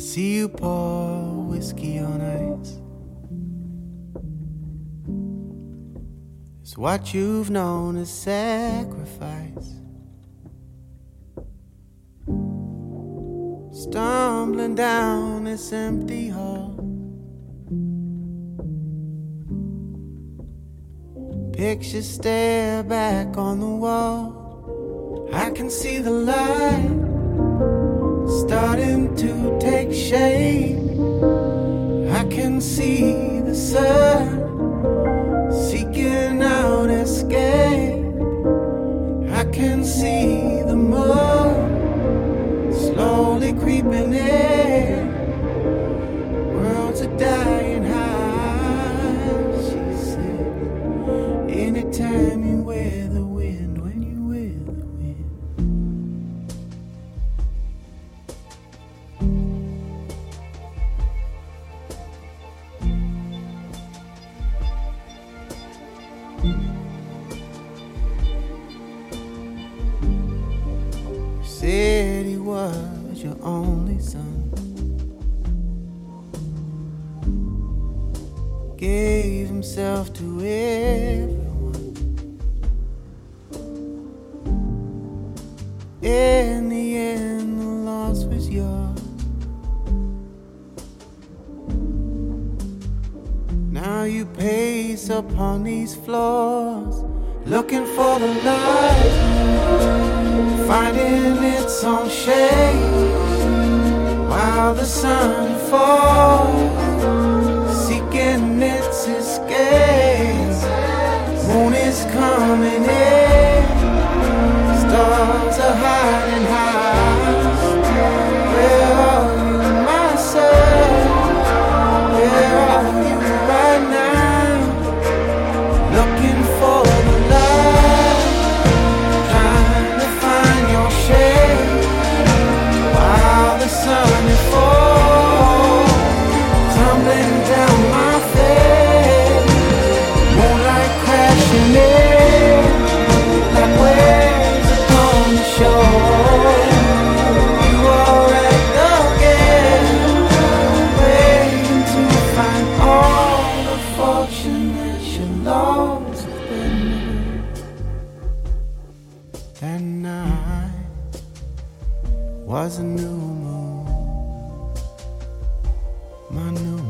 see you pour whiskey on ice. It's what you've known as sacrifice. Stumbling down this empty hall, pictures stare back on the wall. I can see the light starting to take shape. I can see the sun seeking out escape. I can see the moon slowly creeping in. Worlds are dying high, she said. Anytime you wear the wind, when you wear the wind. You said he was your only son, gave himself to everyone. In the end, the loss was yours. Now you pace upon these floors, looking for the light, finding its own shade, while the sun falls, seeking its escape. Moon is coming in, stars are hiding high. Where are you, my son? Where are you right now? Looking for the light, trying to find your shade, while the sun is falling, tumbling down my face. Moonlight crashing in like waves upon the shore. You are at the gate, waiting to find all the fortune that you lost within me. That night was a new moon, my new